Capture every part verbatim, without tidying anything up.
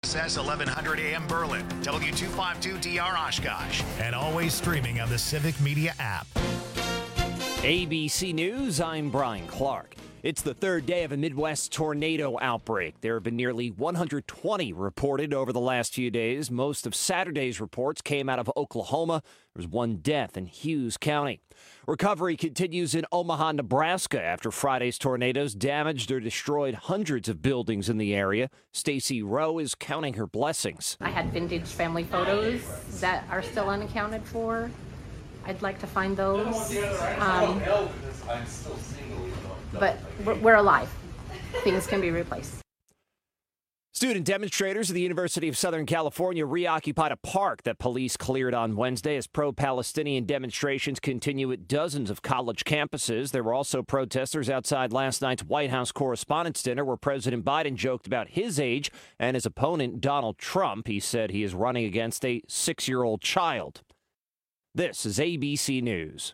S S eleven hundred A M Berlin, W two fifty-two D R Oshkosh, and always streaming on the Civic Media app. A B C News, I'm Brian Clark. It's the third day of a Midwest tornado outbreak. There have been nearly one hundred twenty reported over the last few days. Most of Saturday's reports came out of Oklahoma. There was one death in Hughes County. Recovery continues in Omaha, Nebraska after Friday's tornadoes damaged or destroyed hundreds of buildings in the area. Stacy Rowe is counting her blessings. I had vintage family photos that are still unaccounted for. I'd like to find those. Um, but we're, we're alive. Things can be replaced. Student demonstrators at the University of Southern California reoccupied a park that police cleared on Wednesday as pro-Palestinian demonstrations continue at dozens of college campuses. There were also protesters outside last night's White House Correspondents' Dinner where President Biden joked about his age and his opponent, Donald Trump. He said he is running against a six-year-old child. This is A B C News.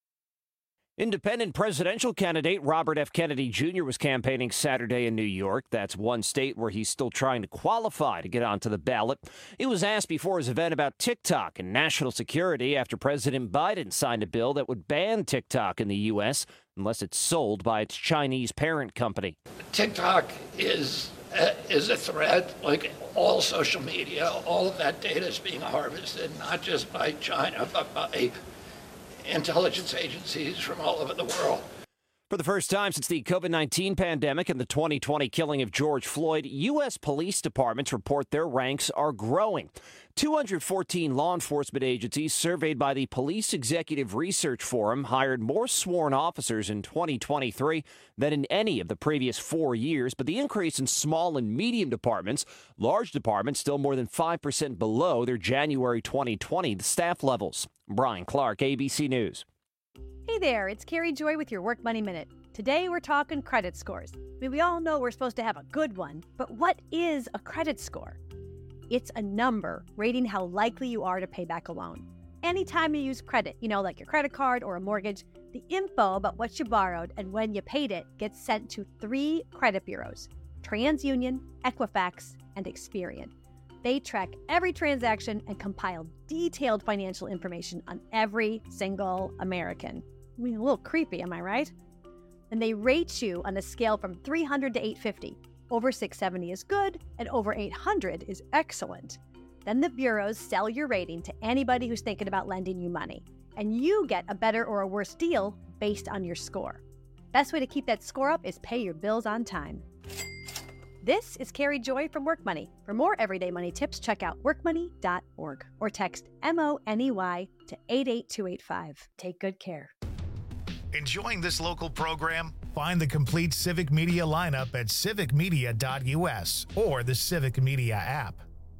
Independent presidential candidate Robert F. Kennedy Junior was campaigning Saturday in New York. That's one state where he's still trying to qualify to get onto the ballot. He was asked before his event about TikTok and national security after President Biden signed a bill that would ban TikTok in the U S unless it's sold by its Chinese parent company. TikTok is uh, is a threat, like all social media. All of that data is being harvested, not just by China, but by intelligence agencies from all over the world. For the first time since the COVID nineteen pandemic and the twenty twenty killing of George Floyd, U S police departments report their ranks are growing. two hundred fourteen law enforcement agencies surveyed by the Police Executive Research Forum hired more sworn officers in twenty twenty-three than in any of the previous four years. But the increase in small and medium departments, large departments still more than five percent below their January twenty twenty staff levels. Brian Clark, A B C News. Hey there, it's Carrie Joy with your Work Money Minute. Today we're talking credit scores. I mean, we all know we're supposed to have a good one, but what is a credit score? It's a number rating how likely you are to pay back a loan. Anytime you use credit, you know, like your credit card or a mortgage, the info about what you borrowed and when you paid it gets sent to three credit bureaus: TransUnion, Equifax, and Experian. They track every transaction and compile detailed financial information on every single American. I mean, a little creepy, am I right? And they rate you on a scale from three hundred to eight fifty. Over six seventy is good, and over eight hundred is excellent. Then the bureaus sell your rating to anybody who's thinking about lending you money, and you get a better or a worse deal based on your score. Best way to keep that score up is pay your bills on time. This is Carrie Joy from Work Money. For more everyday money tips, check out work money dot org or text M O N E Y to eight eight two eight five. Take good care. Enjoying this local program? Find the complete Civic Media lineup at civic media dot U S or the Civic Media app.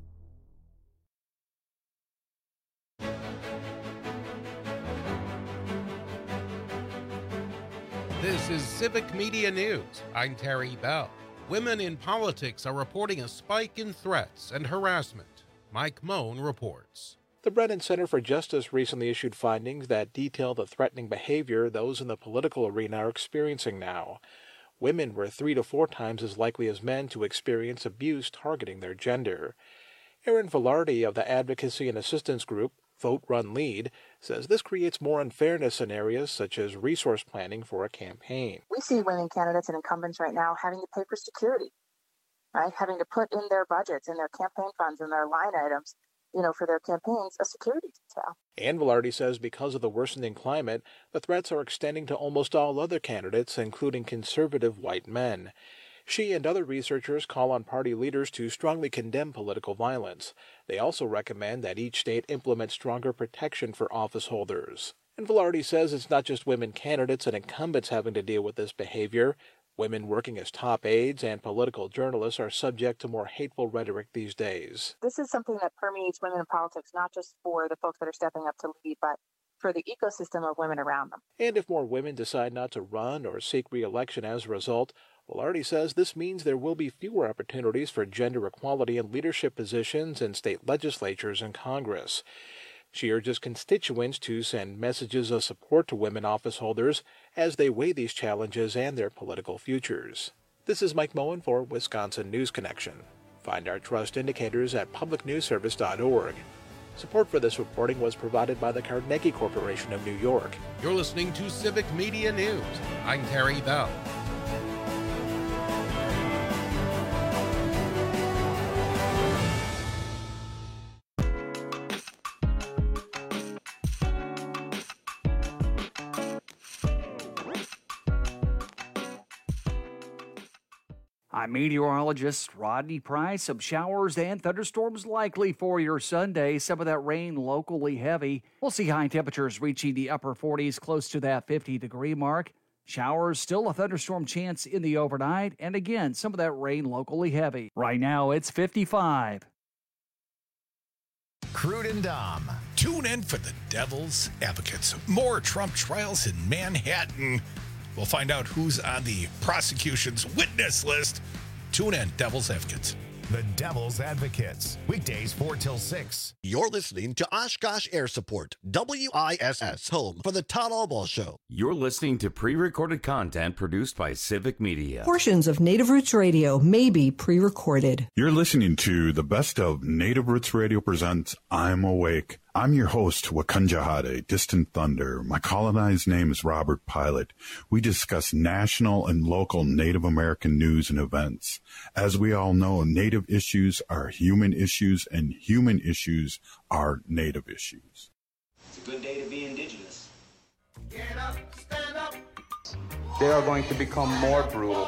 This is Civic Media News. I'm Terry Bell. Women in politics are reporting a spike in threats and harassment. Mike Moan reports. The Brennan Center for Justice recently issued findings that detail the threatening behavior those in the political arena are experiencing now. Women were three to four times as likely as men to experience abuse targeting their gender. Erin Velarde of the advocacy and assistance group Vote Run Lead says this creates more unfairness in areas such as resource planning for a campaign. We see women candidates and incumbents right now having to pay for security, right? Having to put in their budgets and their campaign funds and their line items, you know, for their campaigns, a security detail. And Velarde says because of the worsening climate, the threats are extending to almost all other candidates, including conservative white men. She and other researchers call on party leaders to strongly condemn political violence. They also recommend that each state implement stronger protection for office holders. And Velarde says it's not just women candidates and incumbents having to deal with this behavior. Women working as top aides and political journalists are subject to more hateful rhetoric these days. This is something that permeates women in politics, not just for the folks that are stepping up to lead, but for the ecosystem of women around them. And if more women decide not to run or seek re-election as a result, Velarde says this means there will be fewer opportunities for gender equality in leadership positions in state legislatures and Congress. She urges constituents to send messages of support to women office holders as they weigh these challenges and their political futures. This is Mike Moen for Wisconsin News Connection. Find our trust indicators at public news service dot org. Support for this reporting was provided by the Carnegie Corporation of New York. You're listening to Civic Media News. I'm Terry Bell. I'm meteorologist Rodney Price. Some showers and thunderstorms likely for your Sunday. Some of that rain locally heavy. We'll see high temperatures reaching the upper forties, close to that fifty degree mark. Showers, still a thunderstorm chance in the overnight. And again, some of that rain locally heavy. Right now, it's fifty-five. Crude and Dom. Tune in for the Devil's Advocates. More Trump trials in Manhattan. We'll find out who's on the prosecution's witness list. Tune in, Devil's Advocates. The Devil's Advocates. Weekdays four till six. You're listening to Oshkosh Air Support, W I S S, home for the Todd Albaugh Show. You're listening to pre-recorded content produced by Civic Media. Portions of Native Roots Radio may be pre-recorded. You're listening to the best of Native Roots Radio presents I'm Awake. I'm your host, Wakunjahade, Distant Thunder. My colonized name is Robert Pilot. We discuss national and local Native American news and events. As we all know, Native issues are human issues, and human issues are Native issues. It's a good day to be Indigenous. Get up, stand up. They are going to become more brutal.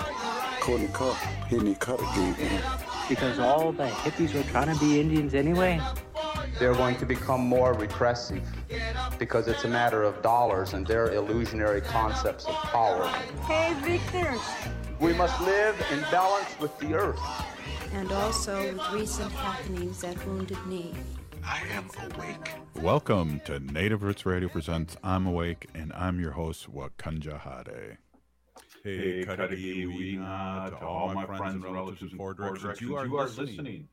Because all the hippies were trying to be Indians anyway. They're going to become more repressive because it's a matter of dollars and their illusionary concepts of power. Hey, Victor. We must live in balance with the earth. And also with recent happenings at Wounded Knee. I am awake. Welcome to Native Roots Radio presents I'm Awake, and I'm your host, Wakunjahade. Hey, Kadagi, to all my friends and relatives in four directions, you are listening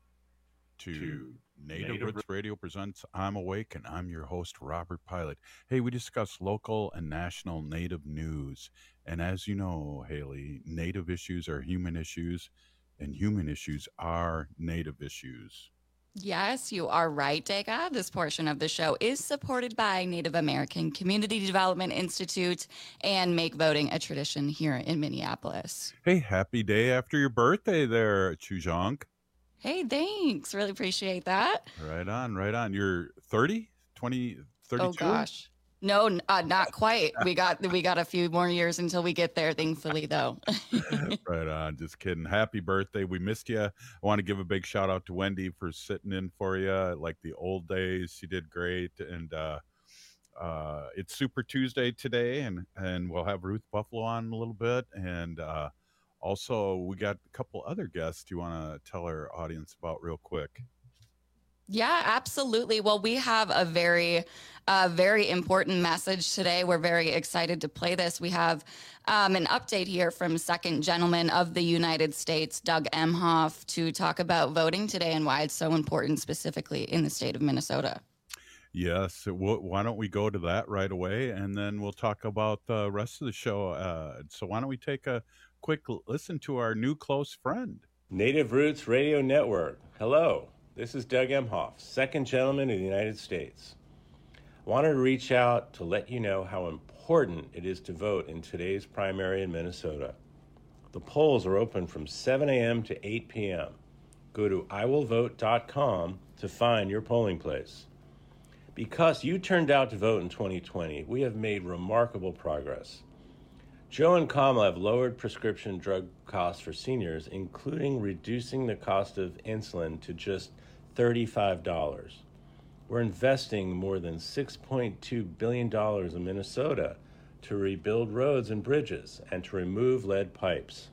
to Native Roots Radio presents I'm Awake, and I'm your host, Robert Pilot. Hey, we discuss local and national Native news. And as you know, Haley, Native issues are human issues, and human issues are Native issues. Yes, you are right, Dega. This portion of the show is supported by Native American Community Development Institute and Make Voting a Tradition here in Minneapolis. Hey, happy day after your birthday there, Chujong. Hey, thanks. Really appreciate that. Right on, right on. You're thirty, twenty, thirty-two? Oh, gosh. No, uh, not quite. We got we got a few more years until we get there, thankfully, though. Right on. Just kidding. Happy birthday. We missed you. I want to give a big shout out to Wendy for sitting in for you like the old days. She did great. And uh, uh, it's Super Tuesday today, and, and we'll have Ruth Buffalo on a little bit. And uh, also, we got a couple other guests you want to tell our audience about real quick. Yeah, absolutely. Well, we have a very, uh, very important message today. We're very excited to play this. We have um, an update here from Second Gentleman of the United States, Doug Emhoff, to talk about voting today and why it's so important, specifically in the state of Minnesota. Yes. Why don't we go to that right away, and then we'll talk about the rest of the show. Uh, so why don't we take a quick listen to our new close friend. Native Roots Radio Network. Hello. This is Doug Emhoff, Second Gentleman of the United States. I wanted to reach out to let you know how important it is to vote in today's primary in Minnesota. The polls are open from seven a.m. to eight p.m. Go to I will vote dot com to find your polling place. Because you turned out to vote in twenty twenty, we have made remarkable progress. Joe and Kamala have lowered prescription drug costs for seniors, including reducing the cost of insulin to just thirty-five dollars. We're investing more than six point two billion dollars in Minnesota to rebuild roads and bridges and to remove lead pipes.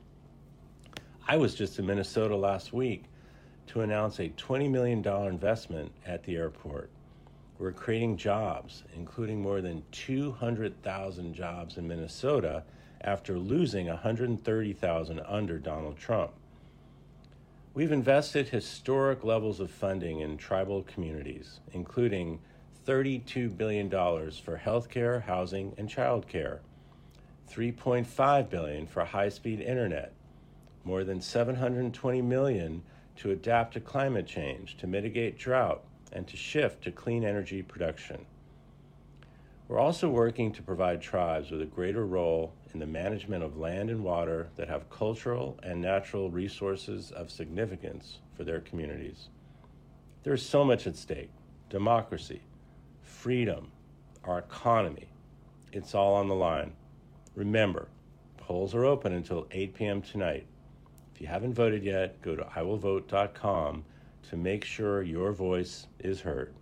I was just in Minnesota last week to announce a twenty million dollars investment at the airport. We're creating jobs, including more than two hundred thousand jobs in Minnesota after losing one hundred thirty thousand under Donald Trump. We've invested historic levels of funding in tribal communities, including thirty-two billion dollars for healthcare, housing, and childcare, three point five billion dollars for high-speed internet, more than seven hundred twenty million dollars to adapt to climate change, to mitigate drought, and to shift to clean energy production. We're also working to provide tribes with a greater role in the management of land and water that have cultural and natural resources of significance for their communities. There's so much at stake: democracy, freedom, our economy. It's all on the line. Remember, polls are open until eight p.m. tonight. If you haven't voted yet, go to I will vote dot com to make sure your voice is heard.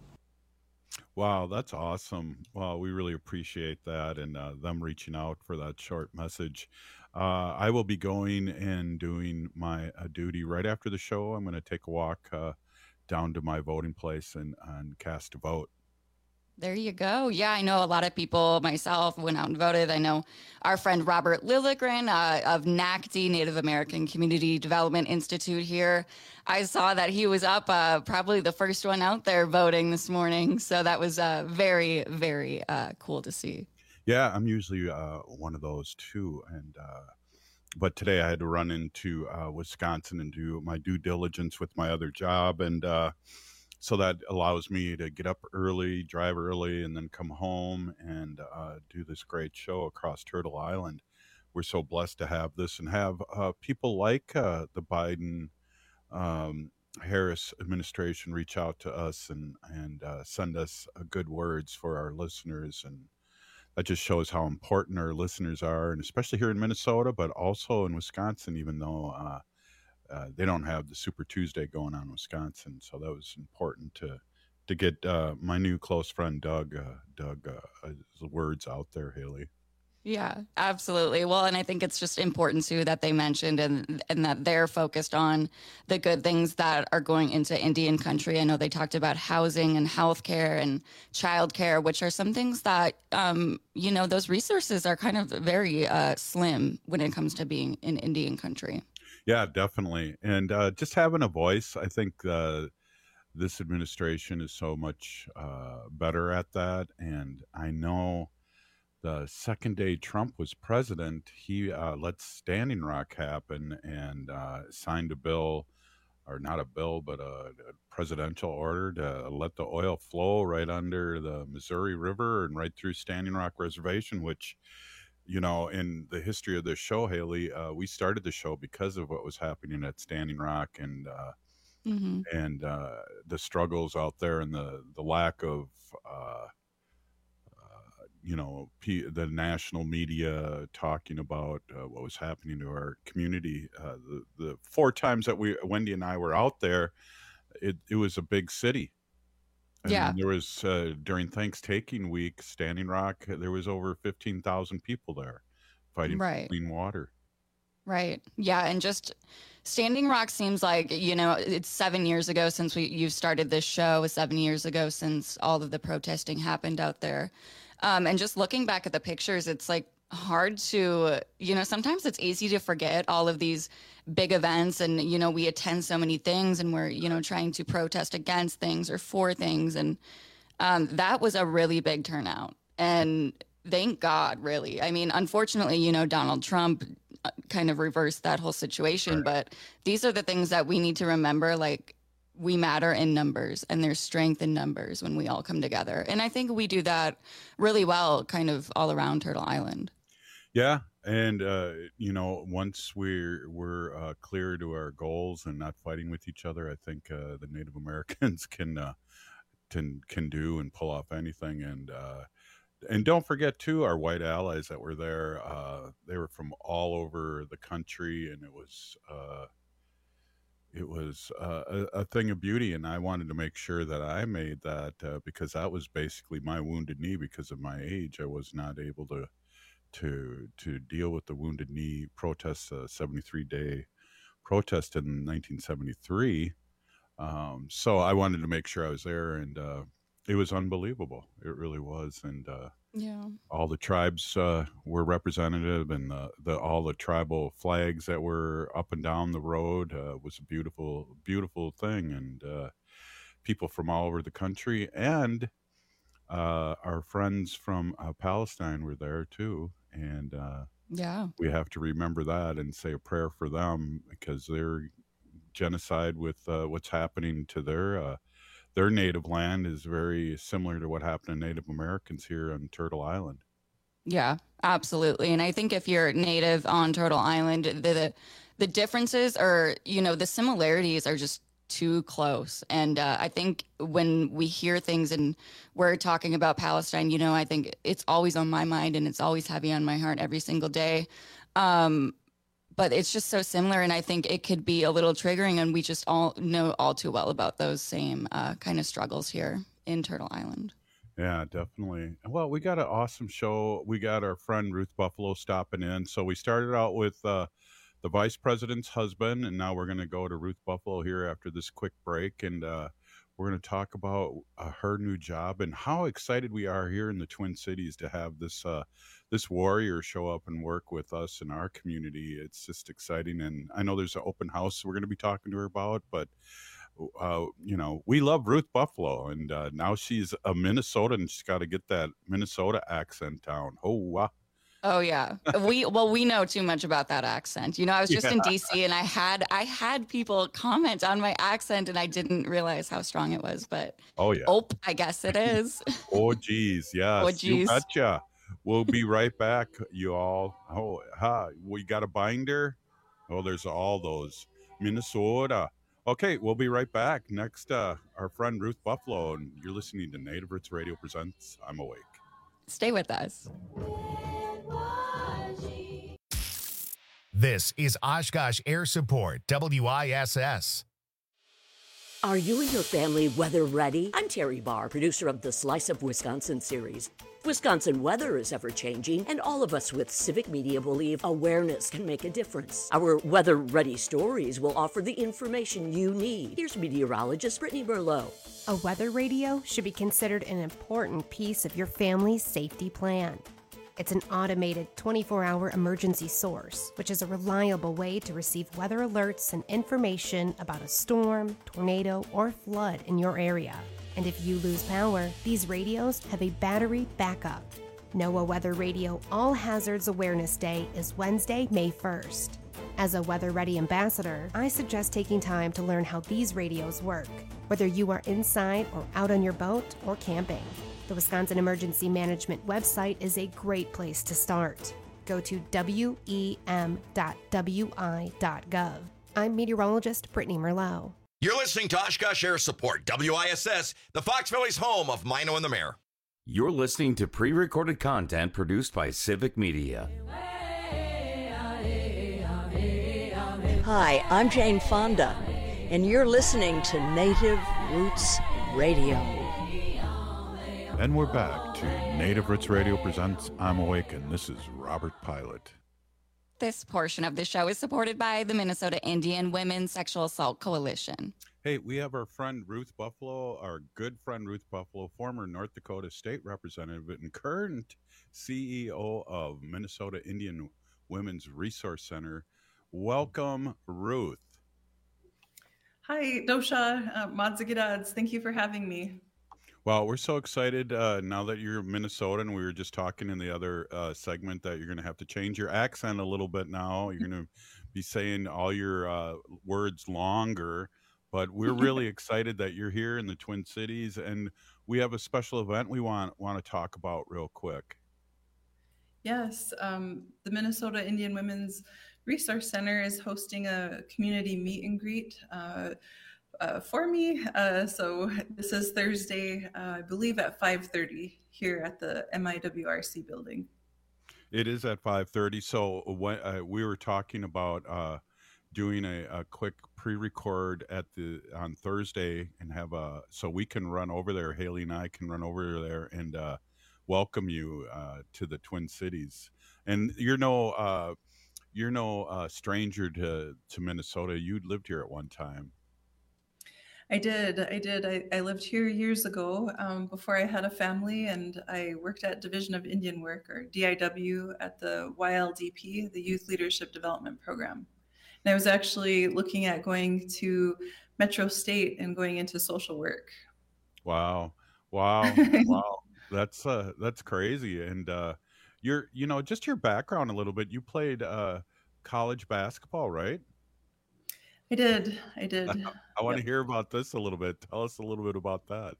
Wow, that's awesome. Well, we really appreciate that and uh, them reaching out for that short message. Uh, I will be going and doing my uh, duty right after the show. I'm going to take a walk uh, down to my voting place and, and cast a vote. There you go. Yeah, I know a lot of people, myself, went out and voted. I know our friend Robert Lilligren uh, of N A C D, Native American Community Development Institute here. I saw that he was up, uh, probably the first one out there voting this morning. So that was uh, very, very uh, cool to see. Yeah, I'm usually uh, one of those too. And uh, but today I had to run into uh, Wisconsin and do my due diligence with my other job. And uh, so that allows me to get up early, drive early, and then come home and uh, do this great show across Turtle Island. We're so blessed to have this and have uh, people like uh, the Biden um, Harris administration reach out to us and, and uh, send us uh, good words for our listeners. And that just shows how important our listeners are, and especially here in Minnesota, but also in Wisconsin, even though uh, Uh, they don't have the Super Tuesday going on in Wisconsin. So that was important to to get uh, my new close friend Doug uh, Doug uh, uh, words out there, Haley. Yeah, absolutely. Well, and I think it's just important too that they mentioned and and that they're focused on the good things that are going into Indian country. I know they talked about housing and healthcare and childcare, which are some things that um, you know, those resources are kind of very uh, slim when it comes to being in Indian country. Yeah, definitely. And uh, just having a voice, I think uh, this administration is so much uh, better at that. And I know the second day Trump was president, he uh, let Standing Rock happen and uh, signed a bill, or not a bill, but a, a presidential order to let the oil flow right under the Missouri River and right through Standing Rock Reservation, which, you know, in the history of this show, Haley, uh, we started the show because of what was happening at Standing Rock and uh, mm-hmm. and uh, the struggles out there and the the lack of, uh, uh, you know, P- the national media talking about uh, what was happening to our community. Uh, the the four times that we, Wendy and I, were out there, it it was a big city. And yeah. There was, uh, during Thanksgiving week, Standing Rock, there was over fifteen thousand people there fighting right. for clean water. Right. Yeah. And just Standing Rock seems like, you know, it's seven years ago since we you started this show, seven years ago since all of the protesting happened out there. Um, and just looking back at the pictures, it's like hard to, you know, sometimes it's easy to forget all of these big events and, you know, we attend so many things and we're, you know, trying to protest against things or for things. And um, that was a really big turnout. And thank God, really. I mean, unfortunately, you know, Donald Trump kind of reversed that whole situation. Right. But these are the things that we need to remember, like we matter in numbers and there's strength in numbers when we all come together. And I think we do that really well kind of all around Turtle Island. Yeah. And, uh, you know, once we're, we're uh, clear to our goals and not fighting with each other, I think uh, the Native Americans can, uh, can, can do and pull off anything. And, uh, and don't forget, too, our white allies that were there. Uh, they were from all over the country, and it was uh, it was uh, a, a thing of beauty. And I wanted to make sure that I made that uh, because that was basically my wounded knee. Because of my age, I was not able to to to deal with the wounded knee protests, uh, seventy-three day protest in nineteen seventy-three. Um, so I wanted to make sure I was there, and uh, it was unbelievable. It really was. And uh, yeah, all the tribes uh, were representative, and the, the all the tribal flags that were up and down the road uh, was a beautiful, beautiful thing. And uh, people from all over the country, and uh, our friends from uh, Palestine were there too. And uh, yeah, we have to remember that and say a prayer for them, because they're genocide with uh, what's happening to their uh, their native land is very similar to what happened to Native Americans here on Turtle Island. Yeah, absolutely. And I think if you're native on Turtle Island, the the, the differences are, you know, the similarities are just too close. And uh, I think when we hear things and we're talking about Palestine, you know, I think it's always on my mind and it's always heavy on my heart every single day. Um, but it's just so similar. And I think it could be a little triggering. And we just all know all too well about those same uh, kind of struggles here in Turtle Island. Yeah, definitely. Well, we got an awesome show. We got our friend Ruth Buffalo stopping in. So we started out with uh, the vice president's husband, and now we're going to go to Ruth Buffalo here after this quick break. And uh, we're going to talk about uh, her new job and how excited we are here in the Twin Cities to have this uh, this warrior show up and work with us in our community. It's just exciting. And I know there's an open house we're going to be talking to her about, but Uh, you know, we love Ruth Buffalo, and uh, now she's a Minnesotan. She's got to get that Minnesota accent down. Oh, wow. Oh yeah, we well we know too much about that accent. You know, I was just Yeah. in D C and I had I had people comment on my accent, and I didn't realize how strong it was. But Oh, yeah. oh, I guess it is. Oh, geez. Yes. Oh, You geez. betcha. We'll be right back, you all. Oh, ha. We got a binder. Oh, there's all those. Minnesota. Okay, we'll be right back. Next, uh, our friend Ruth Buffalo, and you're listening to Native Roots Radio Presents I'm Awake. Stay with us. This is Oshkosh Air Support, W I S S. Are you and your family weather ready? I'm Terry Barr, producer of the Slice of Wisconsin series. Wisconsin weather is ever-changing, and all of us with Civic Media believe awareness can make a difference. Our weather-ready stories will offer the information you need. Here's meteorologist Brittany Merlot. A weather radio should be considered an important piece of your family's safety plan. It's an automated twenty-four hour emergency source, which is a reliable way to receive weather alerts and information about a storm, tornado, or flood in your area. And if you lose power, these radios have a battery backup. NOAA Weather Radio All Hazards Awareness Day is Wednesday, May first. As a Weather Ready ambassador, I suggest taking time to learn how these radios work, whether you are inside or out on your boat or camping. The Wisconsin Emergency Management website is a great place to start. Go to W E M dot W I dot gov. I'm meteorologist Brittany Merlot. You're listening to Oshkosh Air Support, W I S S, the Fox Valley's home of Mino and the Mayor. You're listening to pre-recorded content produced by Civic Media. Hi, I'm Jane Fonda, and you're listening to Native Roots Radio. And we're back to Native Roots Radio Presents I'm Awake, and this is Robert Pilot. This portion of the show is supported by the Minnesota Indian Women's Sexual Assault Coalition. Hey, we have our friend Ruth Buffalo, our good friend Ruth Buffalo, former North Dakota State Representative and current C E O of Minnesota Indian Women's Resource Center. Welcome, Ruth. Hi, Dosha, uh, Madzagirads. Thank you for having me. Well, we're so excited uh, now that you're Minnesotan. We were just talking in the other uh, segment that you're going to have to change your accent a little bit now. You're going to be saying all your uh, words longer. But we're really excited that you're here in the Twin Cities, and we have a special event we want want to talk about real quick. Yes, um, the Minnesota Indian Women's Resource Center is hosting a community meet and greet uh, uh, for me. Uh, so this is Thursday, uh, I believe at five thirty here at the M I W R C building. It is at five thirty. So when, uh, we were talking about uh, doing a, a quick pre-record at the on Thursday and have a so we can run over there. Haley and I can run over there and uh, welcome you uh, to the Twin Cities. And you're no uh, you're no uh, stranger to to Minnesota. You lived here at one time. I did. I did. I, I lived here years ago um, before I had a family, and I worked at Division of Indian Work, or D I W, at the Y L D P, the Youth Leadership Development Program. And I was actually looking at going to Metro State and going into social work. Wow. Wow. Wow. That's uh that's crazy. And uh you're you know, just your background a little bit. You played uh college basketball, right? I did. I did. I want to Yep. hear about this a little bit. Tell us a little bit about that.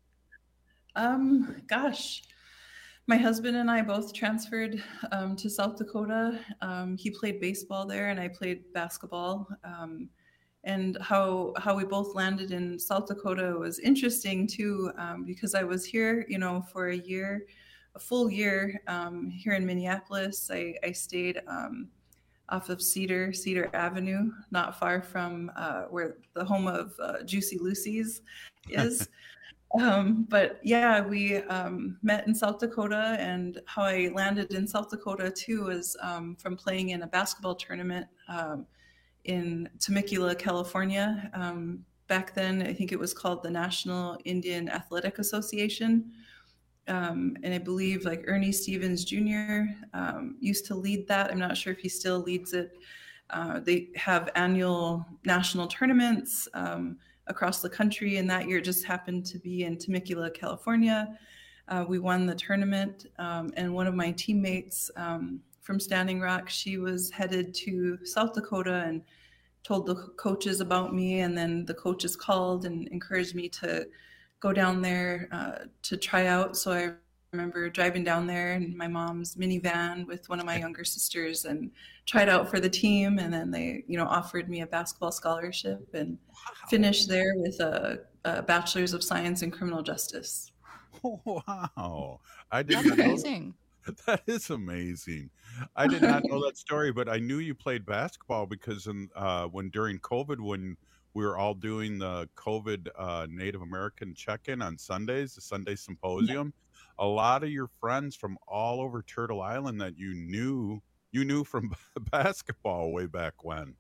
Um, gosh, my husband and I both transferred um, to South Dakota. Um, he played baseball there, and I played basketball. Um, and how how we both landed in South Dakota was interesting too, um, because I was here, you know, for a year, a full year um, here in Minneapolis. I, I stayed um, off of Cedar Cedar Avenue, not far from uh, where the home of uh, Juicy Lucy's is. Um, but yeah, we um, met in South Dakota, and how I landed in South Dakota too was um, from playing in a basketball tournament um, in Temecula, California. Um, back then, I think it was called the National Indian Athletic Association. Um, and I believe like Ernie Stevens Junior Um, used to lead that. I'm not sure if he still leads it. Uh, they have annual national tournaments um, across the country, and that year just happened to be in Temecula, California. Uh, we won the tournament, um, and one of my teammates um, from Standing Rock, she was headed to South Dakota and told the coaches about me, and then the coaches called and encouraged me to go down there uh, to try out. So I remember driving down there in my mom's minivan with one of my younger sisters and tried out for the team. And then they, you know, offered me a basketball scholarship and wow. finished there with a, a bachelor's of science in criminal justice. Wow. I did That's not know- amazing. That is amazing. I did not know that story, but I knew you played basketball because in, uh, when during COVID, when we were all doing the COVID uh, Native American check-in on Sundays, the Sunday Symposium, a lot of your friends from all over Turtle Island that you knew, you knew from basketball way back when.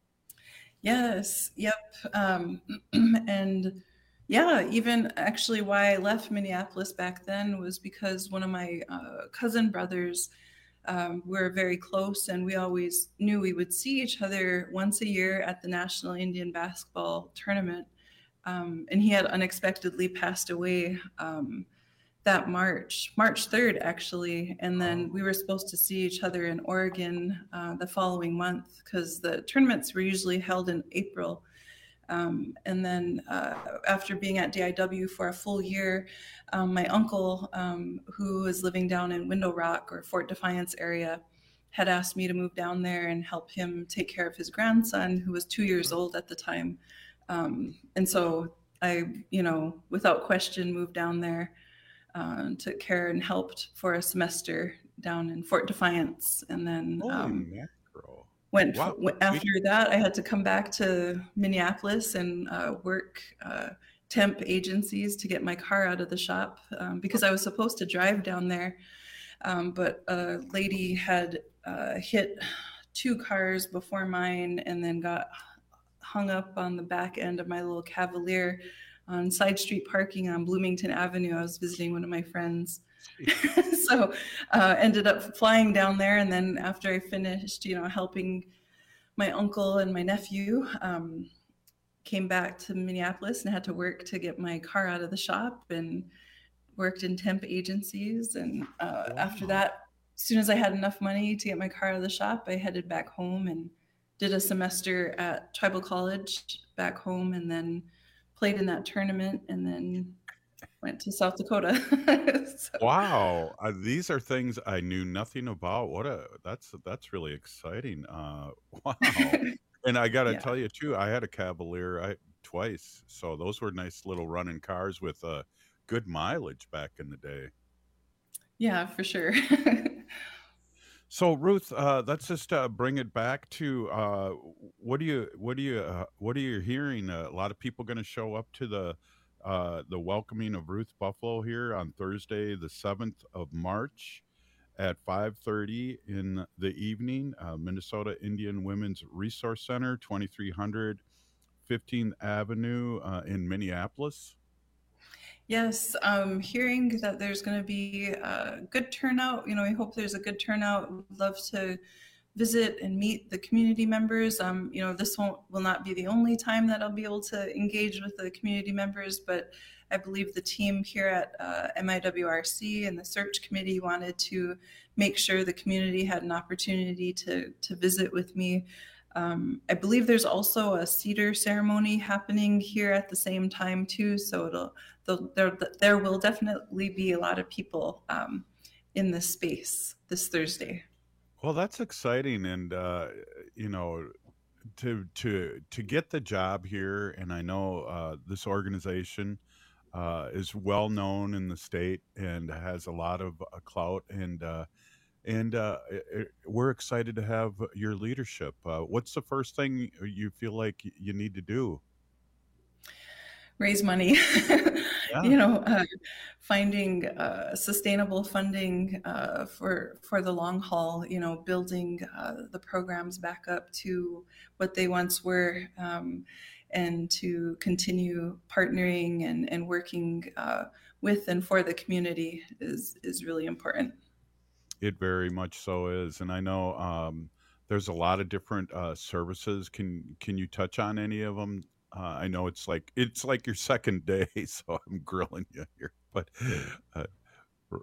Yes. Yep. Um, and yeah, even actually why I left Minneapolis back then was because one of my uh, cousin brothers um, were very close, and we always knew we would see each other once a year at the National Indian Basketball Tournament. Um, and he had unexpectedly passed away um, that March, March third, actually. And then we were supposed to see each other in Oregon uh, the following month, because the tournaments were usually held in April. Um, and then uh, after being at D I W for a full year, um, my uncle, um, who was living down in Window Rock or Fort Defiance area, had asked me to move down there and help him take care of his grandson, who was two years old at the time. Um, and so I, you know, without question, moved down there, uh, took care and helped for a semester down in Fort Defiance. And then um, went Wow. after that, I had to come back to Minneapolis and uh, work uh, temp agencies to get my car out of the shop um, because I was supposed to drive down there. Um, but a lady had uh, hit two cars before mine and then got hung up on the back end of my little Cavalier on side street parking on Bloomington Avenue. I was visiting one of my friends. so uh, ended up flying down there. And then after I finished, you know, helping my uncle and my nephew, um, came back to Minneapolis and had to work to get my car out of the shop and worked in temp agencies. And uh, wow. after that, as soon as I had enough money to get my car out of the shop, I headed back home and did a semester at Tribal College back home, and then played in that tournament, and then went to South Dakota. so. Wow, uh, these are things I knew nothing about. What a that's that's really exciting. Uh, wow, and I got to Yeah. tell you too, I had a Cavalier I, twice, so those were nice little running cars with uh, good mileage back in the day. Yeah, for sure. So Ruth, uh, let's just uh, bring it back to uh, what do you what do you uh, what are you hearing? Uh, a lot of people going to show up to the uh, the welcoming of Ruth Buffalo here on Thursday, the seventh of March, at five thirty in the evening. Uh, Minnesota Indian Women's Resource Center, twenty-three hundred fifteenth Avenue uh, in Minneapolis. Yes, um, hearing that there's going to be a good turnout. You know, we hope there's a good turnout. We'd love to visit and meet the community members. Um, you know, this won't will not be the only time that I'll be able to engage with the community members, but I believe the team here at uh, M I W R C and the search committee wanted to make sure the community had an opportunity to to visit with me. Um, I believe there's also a cedar ceremony happening here at the same time too. So it'll the, there there will definitely be a lot of people um, in this space this Thursday. Well, that's exciting, and uh, you know, to to to get the job here, and I know uh, this organization uh, is well known in the state and has a lot of uh, clout, and uh, and uh, it, it- we're excited to have your leadership. Uh, what's the first thing you feel like y- you need to do? Raise money. Yeah. You know, uh, finding uh, sustainable funding uh, for for the long haul. You know, building uh, the programs back up to what they once were, um, and to continue partnering and and working uh, with and for the community is is really important. It very much so is, and I know um, there's a lot of different uh, services. Can can you touch on any of them? Uh, I know it's like it's like your second day, so I'm grilling you here, but uh, r-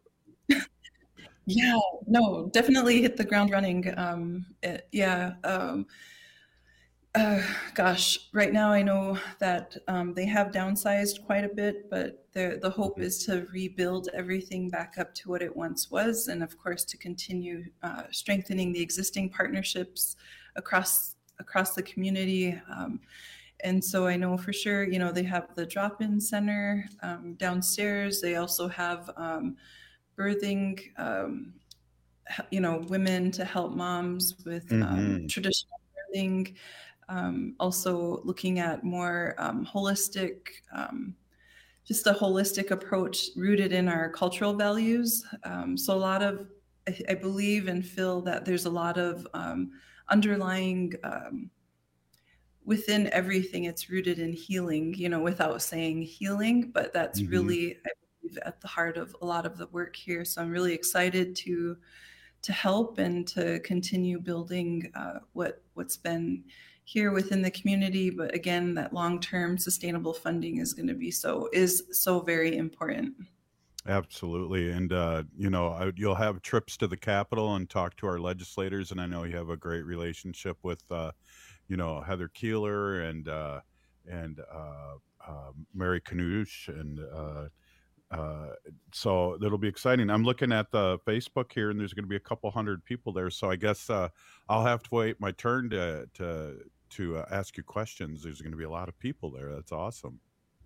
Yeah, no, definitely hit the ground running. Um, it, yeah. Um, uh, gosh, right now I know that um, they have downsized quite a bit, but the the hope is to rebuild everything back up to what it once was, and of course to continue uh, strengthening the existing partnerships across across the community. Um, and so I know for sure, you know, they have the drop-in center um, downstairs. They also have um, birthing. Um, h- you know, women to help moms with um, Mhm. traditional birthing. Um, also looking at more um, holistic, um, just a holistic approach rooted in our cultural values. Um, so a lot of, I, I believe and feel that there's a lot of um, underlying um, within everything. It's rooted in healing, you know, without saying healing, but that's Mhm. really, I believe, at the heart of a lot of the work here. So I'm really excited to to help and to continue building uh, what what's been here within the community. But again, that long-term sustainable funding is going to be so is so very important. Absolutely, and uh, you know, I, you'll have trips to the Capitol and talk to our legislators, and I know you have a great relationship with, uh, you know, Heather Keeler and uh, and uh, uh, Mary Canoosh, and uh, uh, so that'll be exciting. I'm looking at the Facebook here, and there's going to be a couple hundred people there. So I guess uh, I'll have to wait my turn to to to uh, ask you questions. There's going to be a lot of people there. That's awesome.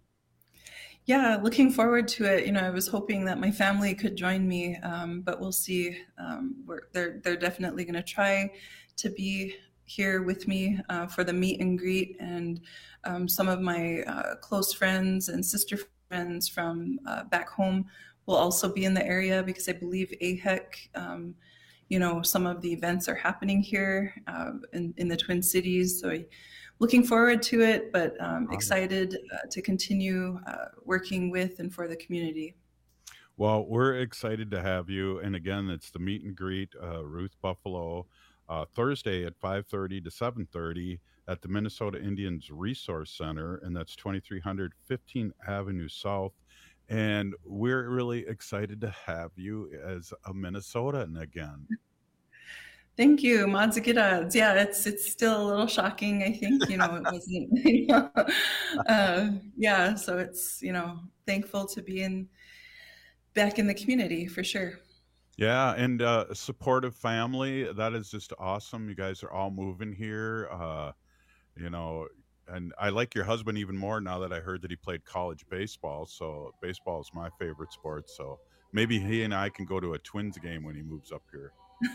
Yeah, looking forward to it. You know, I was hoping that my family could join me, um, but we'll see. Um, we're, they're they're definitely going to try to be here with me uh, for the meet and greet, and um, some of my uh, close friends and sister friends from uh, back home will also be in the area because I believe A H E C. Um, you know, some of the events are happening here uh, in in the Twin Cities, so. I, Looking forward to it, but um, excited uh, to continue uh, working with and for the community. Well, we're excited to have you. And again, it's the meet and greet, uh, Ruth Buffalo, uh, Thursday at five thirty to seven thirty at the Minnesota Indians Resource Center, and that's twenty-three hundred fifteenth Avenue South. And we're really excited to have you as a Minnesotan again. Thank you, Madzigidads. Yeah, it's it's still a little shocking. I think you know it wasn't. You know, uh, yeah, so it's you know thankful to be in back in the community for sure. Yeah, and uh, a supportive family. That is just awesome. You guys are all moving here. Uh, you know, and I like your husband even more now that I heard that he played college baseball. So baseball is my favorite sport. So maybe he and I can go to a Twins game when he moves up here.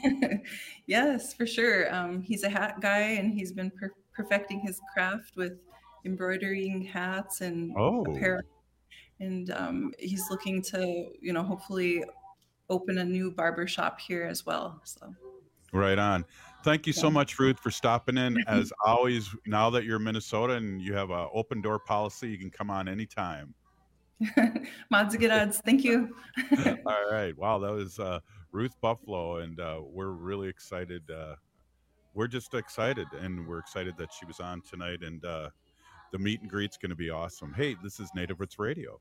Yes, for sure. Um, he's a hat guy, and he's been per- perfecting his craft with embroidering hats and Oh, apparel. And um, he's looking to, you know, hopefully open a new barber shop here as well. So, right on. Thank you so yeah. much, Ruth, for stopping in. As always, now that you're in Minnesota and you have an open door policy, you can come on anytime. Madzigidads, thank you. All right. Wow, that was uh, Ruth Buffalo, and uh, we're really excited. Uh, we're just excited, and we're excited that she was on tonight, and uh, the meet and greet's going to be awesome. Hey, this is Native Roots Radio,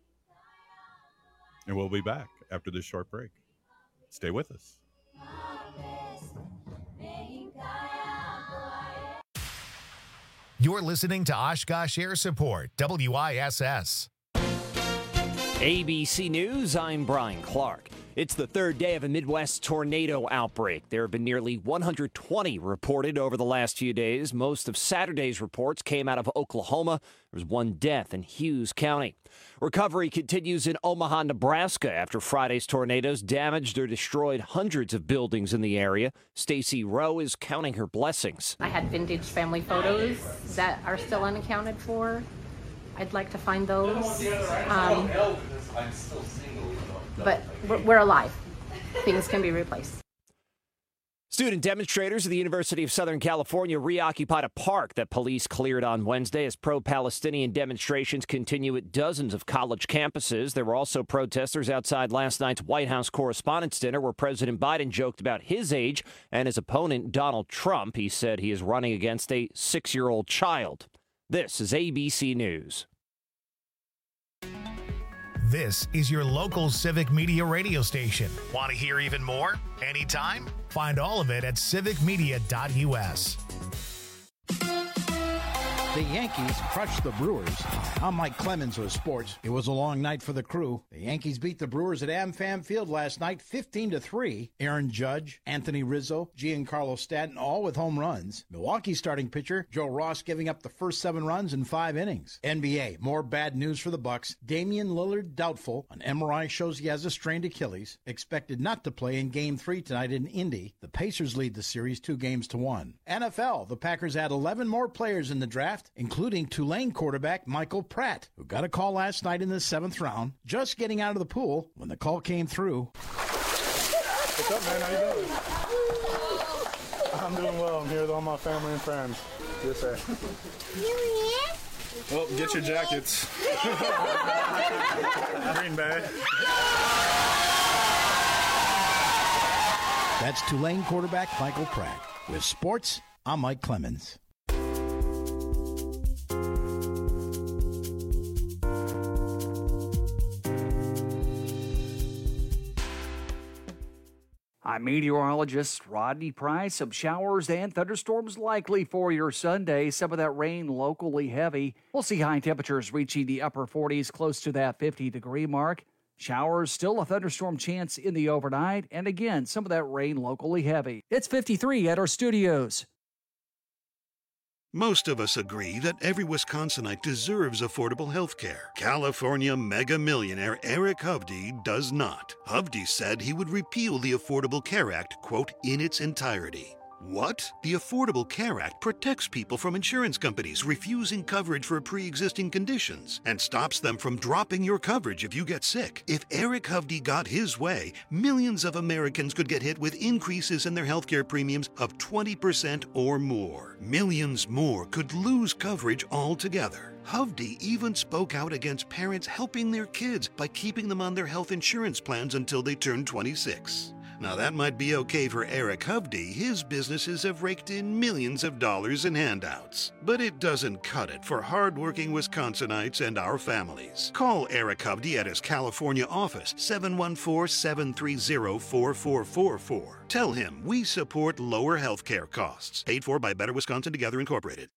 and we'll be back after this short break. Stay with us. You're listening to Oshkosh Air Support, W I S S. A B C News, I'm Brian Clark. It's the third day of a Midwest tornado outbreak. There have been nearly one hundred twenty reported over the last few days. Most of Saturday's reports came out of Oklahoma. There was one death in Hughes County. Recovery continues in Omaha, Nebraska after Friday's tornadoes damaged or destroyed hundreds of buildings in the area. Stacy Rowe is counting her blessings. I had vintage family photos that are still unaccounted for. I'd like to find those. Um, but we're, we're alive. Things can be replaced. Student demonstrators at the University of Southern California reoccupied a park that police cleared on Wednesday as pro-Palestinian demonstrations continue at dozens of college campuses. There were also protesters outside last night's White House Correspondents' Dinner where President Biden joked about his age and his opponent, Donald Trump. He said he is running against a six-year-old child. This is A B C News. This is your local Civic Media radio station. Want to hear even more? Anytime? Find all of it at civic media dot U S. The Yankees crushed the Brewers. I'm Mike Clemens with sports. It was a long night for the crew. The Yankees beat the Brewers at AmFam Field last night fifteen to three. Aaron Judge, Anthony Rizzo, Giancarlo Stanton all with home runs. Milwaukee starting pitcher Joe Ross giving up the first seven runs in five innings. N B A, more bad news for the Bucks. Damian Lillard doubtful. An M R I shows he has a strained Achilles. Expected not to play in Game three tonight in Indy. The Pacers lead the series two games to one. N F L, the Packers add eleven more players in the draft, including Tulane quarterback Michael Pratt, who got a call last night in the seventh round, just getting out of the pool when the call came through. What's up, man? How you doing? I'm doing well. I'm here with all my family and friends. Yes, sir. Well, get your jackets. Green Bay. That's Tulane quarterback Michael Pratt. With sports, I'm Mike Clemens. I'm meteorologist Rodney Price. Some showers and thunderstorms likely for your Sunday. Some of that rain locally heavy. We'll see high temperatures reaching the upper forties, close to that fifty-degree mark. Showers, still a thunderstorm chance in the overnight. And again, some of that rain locally heavy. It's fifty-three at our studios. Most of us agree that every Wisconsinite deserves affordable health care. California mega millionaire Eric Hovde does not. Hovde said he would repeal the Affordable Care Act, quote, in its entirety. What? The Affordable Care Act protects people from insurance companies refusing coverage for pre-existing conditions and stops them from dropping your coverage if you get sick. If Eric Hovde got his way, millions of Americans could get hit with increases in their healthcare premiums of twenty percent or more. Millions more could lose coverage altogether. Hovde even spoke out against parents helping their kids by keeping them on their health insurance plans until they turn twenty-six. Now that might be okay for Eric Hovde. His businesses have raked in millions of dollars in handouts. But it doesn't cut it for hardworking Wisconsinites and our families. Call Eric Hovde at his California office, seven one four, seven three zero, four four four four. Tell him we support lower health care costs. Paid for by Better Wisconsin Together Incorporated.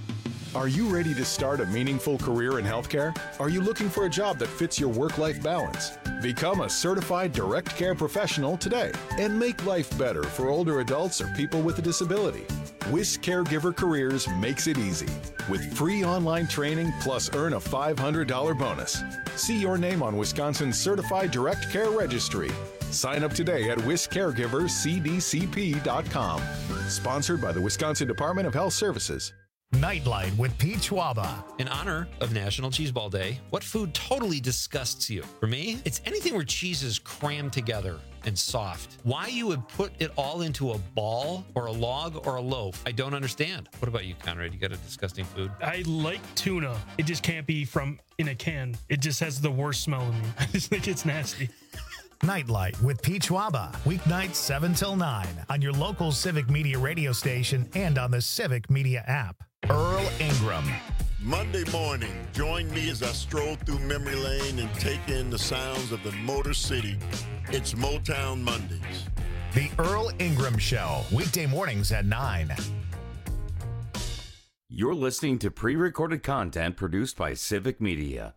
Are you ready to start a meaningful career in healthcare? Are you looking for a job that fits your work-life balance? Become a certified direct care professional today and make life better for older adults or people with a disability. Wisc Caregiver Careers makes it easy with free online training plus earn a five hundred dollars bonus. See your name on Wisconsin's Certified Direct Care Registry. Sign up today at wisc caregivers c d c p dot com. Sponsored by the Wisconsin Department of Health Services. Nightlight with Pete Schwaba. In honor of National Cheese Ball Day, what food totally disgusts you? For me, it's anything where cheese is crammed together and soft. Why you would put it all into a ball or a log or a loaf, I don't understand. What about you, Conrad? You got a disgusting food? I like tuna. It just can't be from in a can. It just has the worst smell to me. I just think it's nasty. Nightlight with Pete Schwaba, weeknights seven till nine on your local Civic Media radio station and on the Civic Media app. Earl Ingram. Monday morning, join me as I stroll through memory lane and take in the sounds of the Motor City. It's Motown Mondays. The Earl Ingram Show, weekday mornings at nine. You're listening to pre-recorded content produced by Civic Media.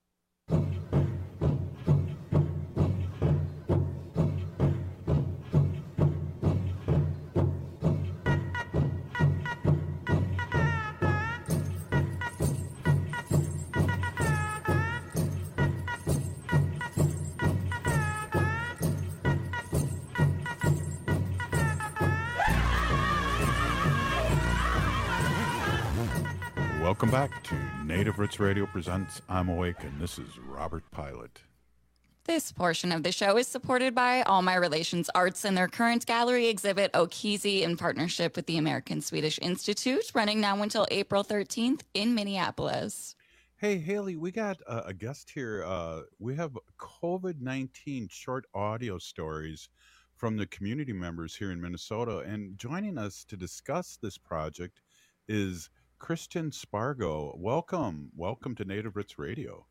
Welcome back to Native Roots Radio presents I'm Awake, and this is Robert Pilot. This portion of the show is supported by All My Relations Arts and their current gallery exhibit, Okizi, in partnership with the American Swedish Institute, running now until April thirteenth in Minneapolis. Hey, Haley, we got uh, a guest here. Uh, we have COVID nineteen short audio stories from the community members here in Minnesota, and joining us to discuss this project is Kristen Spargo. Welcome. Welcome to Native Roots Radio.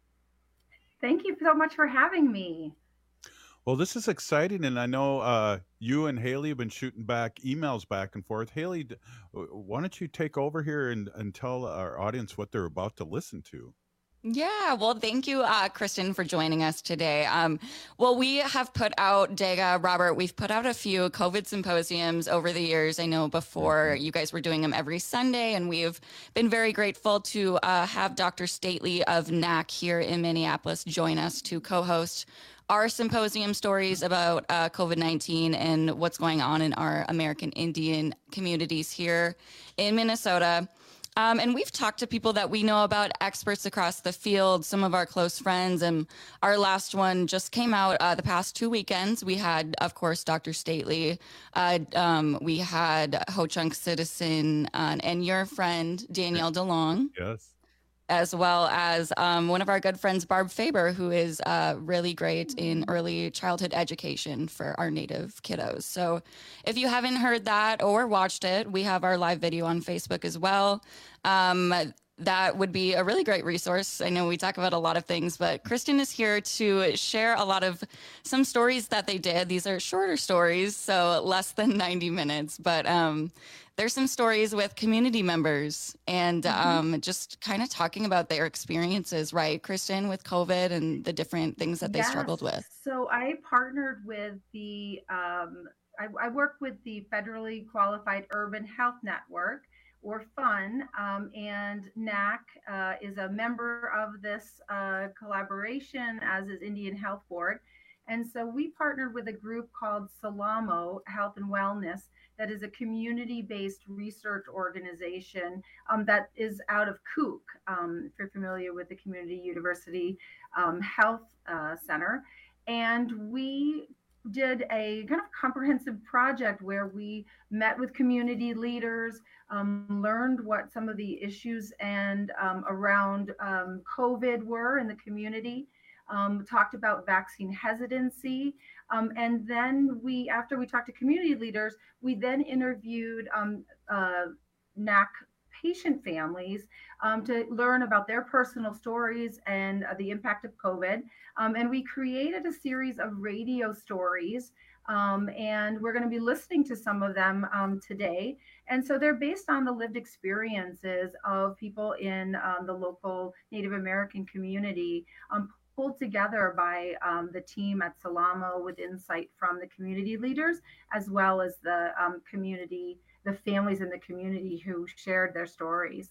Thank you so much for having me. Well, this is exciting, and I know uh, you and Haley have been shooting back emails back and forth. Haley, why don't you take over here and, and tell our audience what they're about to listen to? Yeah, well, thank you, uh, Kristen, for joining us today. Um, well, we have put out, Dega, Robert, we've put out a few COVID symposiums over the years. I know before you guys were doing them every Sunday, and we've been very grateful to uh, have Doctor Stately of N A C here in Minneapolis join us to co-host our symposium stories about uh, COVID nineteen and what's going on in our American Indian communities here in Minnesota. Um, and we've talked to people that we know about, experts across the field, some of our close friends. And our last one just came out uh, the past two weekends. We had, of course, Doctor Stately. Uh, um, we had Ho Chunk Citizen uh, and your friend, Danielle DeLong. Yes. As well as um, one of our good friends, Barb Faber, who is uh, really great in early childhood education for our Native kiddos. So if you haven't heard that or watched it, we have our live video on Facebook as well. Um, that would be a really great resource. I know we talk about a lot of things, but Kristen is here to share a lot of some stories that they did. These are shorter stories, so less than ninety minutes, but um, there's some stories with community members and mm-hmm. um, just kind of talking about their experiences, right, Kristen, with COVID and the different things that they yes. struggled with. So I partnered with the, um, I, I work with the Federally Qualified Urban Health Network, or FUN, um, and N A C uh, is a member of this uh, collaboration, as is Indian Health Board. And so we partnered with a group called Salamo Health and Wellness, that is a community-based research organization um, that is out of Kook, um, if you're familiar with the Community University um, Health uh, Center. And we did a kind of comprehensive project where we met with community leaders, um, learned what some of the issues and um, around um, COVID were in the community, um, talked about vaccine hesitancy. Um, and then we, after we talked to community leaders, we then interviewed um, uh, N A C patient families um, to learn about their personal stories and uh, the impact of COVID. Um, and we created a series of radio stories, um, and we're going to be listening to some of them um, today. And so they're based on the lived experiences of people in um, the local Native American community, um, pulled together by um, the team at Salamo with insight from the community leaders, as well as the um, community, the families in the community who shared their stories.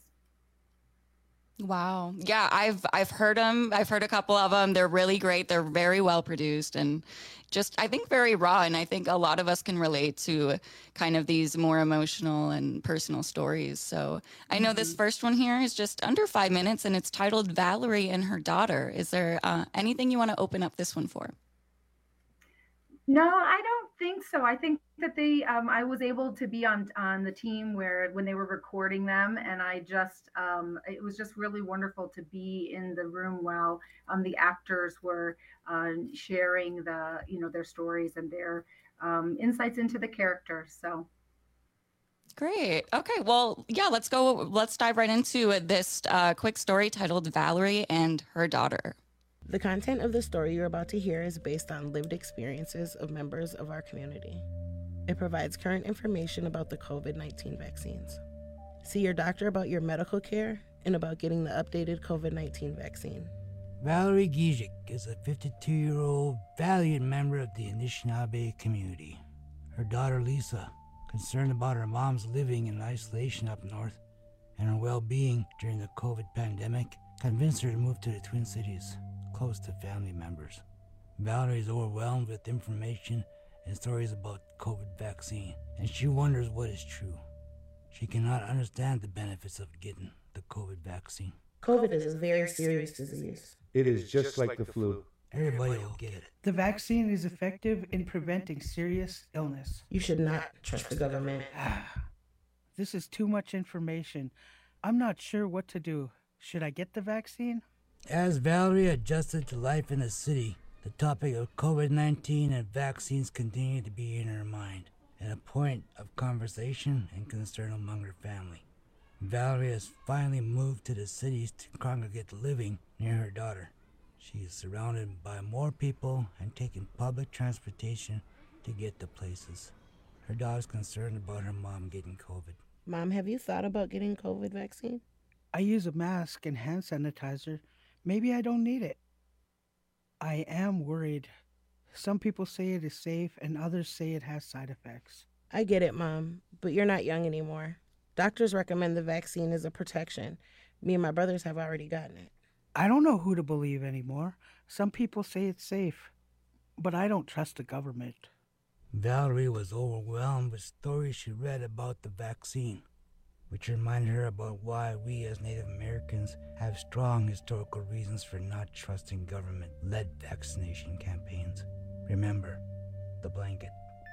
Wow. Yeah, I've I've heard them. I've heard a couple of them. They're really great. They're very well produced and just, I think, very raw. And I think a lot of us can relate to kind of these more emotional and personal stories. So I know mm-hmm. this first one here is just under five minutes and it's titled Valerie and Her Daughter. Is there uh, anything you want to open up this one for? No, I don't think so. I think that they, um, I was able to be on on the team where when they were recording them, and I just, um, it was just really wonderful to be in the room while um, the actors were uh, sharing the, you know, their stories and their um, insights into the characters. So. Great. Okay. Well, yeah, let's go. Let's dive right into this uh, quick story titled Valerie and Her Daughter. The content of the story you're about to hear is based on lived experiences of members of our community. It provides current information about the COVID nineteen vaccines. See your doctor about your medical care and about getting the updated COVID nineteen vaccine. Valerie Gizik is a fifty-two-year-old valiant member of the Anishinaabe community. Her daughter Lisa, concerned about her mom's living in isolation up north and her well-being during the COVID pandemic, convinced her to move to the Twin Cities, close to family members. Valerie is overwhelmed with information and stories about COVID vaccine, and she wonders what is true. She cannot understand the benefits of getting the COVID vaccine. COVID is a very serious disease. It is just like the flu. Everybody will get it. The vaccine is effective in preventing serious illness. You should not trust the government. This is too much information. I'm not sure what to do. Should I get the vaccine? As Valerie adjusted to life in the city, the topic of COVID nineteen and vaccines continued to be in her mind, and a point of conversation and concern among her family. Valerie has finally moved to the cities to congregate living near her daughter. She is surrounded by more people and taking public transportation to get to places. Her daughter's concerned about her mom getting COVID. Mom, have you thought about getting COVID vaccine? I use a mask and hand sanitizer. Maybe I don't need it. I am worried. Some people say it is safe and others say it has side effects. I get it, Mom, but you're not young anymore. Doctors recommend the vaccine as a protection. Me and my brothers have already gotten it. I don't know who to believe anymore. Some people say it's safe, but I don't trust the government. Valerie was overwhelmed with stories she read about the vaccine, which reminded her about why we as Native Americans have strong historical reasons for not trusting government-led vaccination campaigns. Remember, the blanket.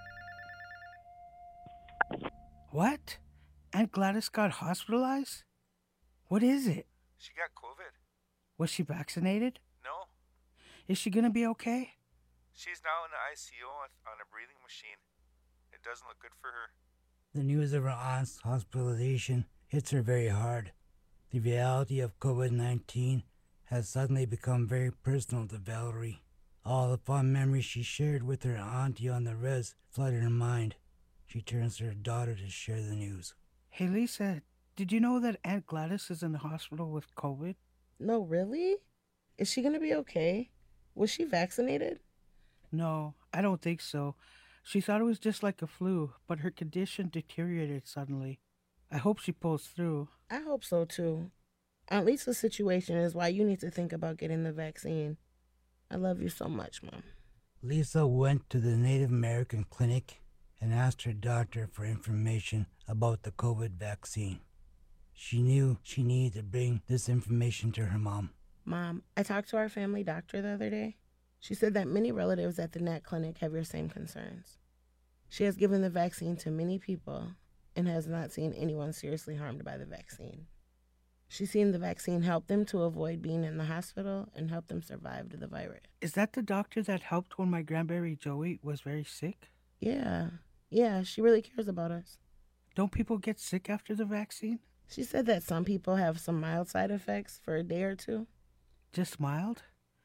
What? Aunt Gladys got hospitalized? What is it? She got COVID. Was she vaccinated? No. Is she gonna be okay? She's now in the I C U on a breathing machine. It doesn't look good for her. The news of her aunt's hospitalization hits her very hard. The reality of COVID nineteen has suddenly become very personal to Valerie. All the fond memories she shared with her auntie on the res flooded her mind. She turns to her daughter to share the news. Hey, Lisa, did you know that Aunt Gladys is in the hospital with COVID? No, really? Is she gonna be okay? Was she vaccinated? No, I don't think so. She thought it was just like a flu, but her condition deteriorated suddenly. I hope she pulls through. I hope so, too. Aunt Lisa's situation is why you need to think about getting the vaccine. I love you so much, Mom. Lisa went to the Native American clinic and asked her doctor for information about the COVID vaccine. She knew she needed to bring this information to her mom. Mom, I talked to our family doctor the other day. She said that many relatives at the N A C clinic have your same concerns. She has given the vaccine to many people and has not seen anyone seriously harmed by the vaccine. She's seen the vaccine help them to avoid being in the hospital and help them survive the virus. Is that the doctor that helped when my grandbaby Joey was very sick? Yeah, yeah, she really cares about us. Don't people get sick after the vaccine? She said that some people have some mild side effects for a day or two. Just mild?